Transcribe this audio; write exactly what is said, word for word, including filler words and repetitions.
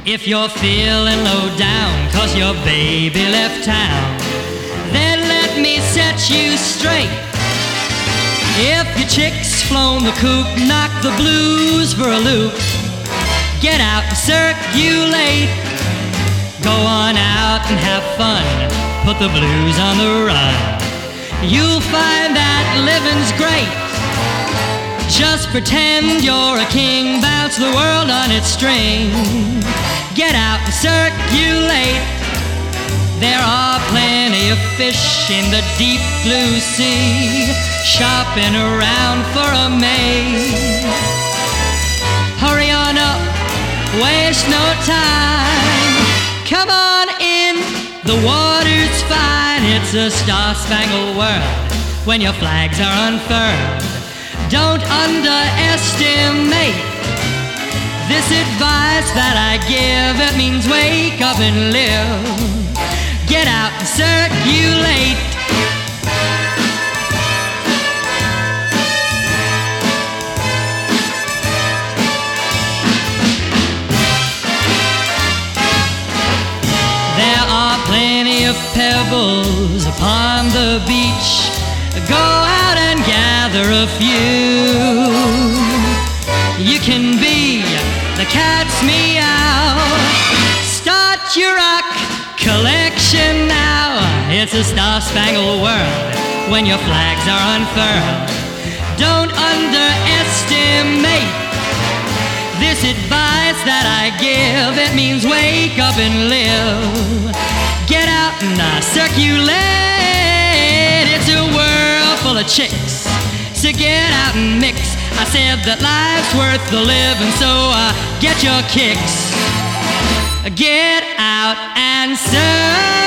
If you're feeling low down 'cause your baby left town, then let me set you straight. If your chick's flown the coop, knock the blues for a loop. Get out and circulate. Go on out and have fun. Put the blues on the run. You'll find that living's great. Just pretend you're a king, bounce the world on its string. Get out and circulate. There are plenty of fish in the deep blue sea, shopping around for a mate. Hurry on up, waste no time. Come on in, the water's fine. It's a star-spangled world when your flags are unfurled. Don't underestimate this advice that I give. It means wake up and live. Get out and circulate. There are plenty of pebbles upon the beach. Go out and gather a few. You can be the cat's meow. Start your rock collection now. It's a star-spangled world when your flags are unfurled. Don't underestimate this advice that I give. It means wake up and live. Get out and uh, circulate. It's a world full of chicks, so get out and mix. I said that life's worth the living, so uh, get your kicks. Get out and serve.